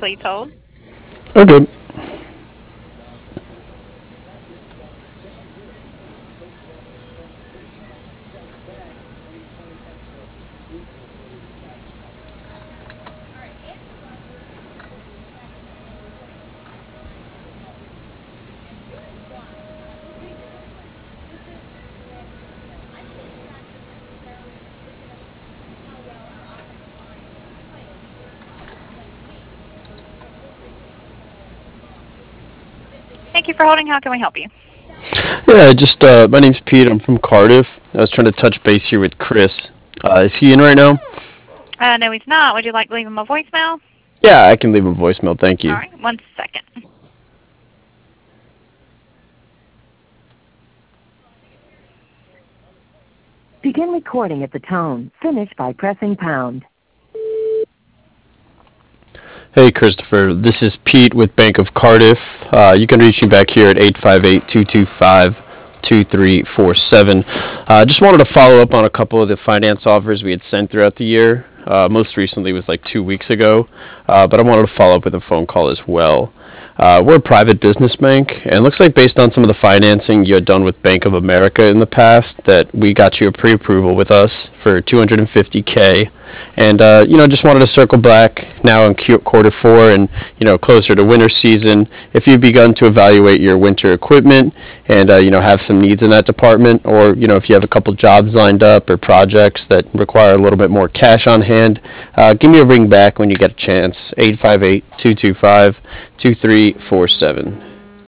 Please hold. Okay. Thank you for holding. How can we help you? Yeah, just my name's Pete. I'm from Cardiff. I was trying to touch base here with Chris. Is he in right now? No, he's not. Would you like to leave him a voicemail? Yeah, I can leave a voicemail. Thank All you. right, 1 second. Begin recording at the tone. Finish by pressing pound. Hey, Christopher. This is Pete with Bank of Cardiff. You can reach me back here at 858-225-2347. Just wanted to follow up on a couple of the finance offers we had sent throughout the year. Most recently was like 2 weeks ago, but I wanted to follow up with a phone call as well. We're a private business bank, and it looks like based on some of the financing you had done with Bank of America in the past, that we got you a pre-approval with us for 250K. And just wanted to circle back now in quarter four, and closer to winter season. If you've begun to evaluate your winter equipment, and have some needs in that department, or if you have a couple jobs lined up or projects that require a little bit more cash on hand, give me a ring back when you get a chance. 858-225-2347.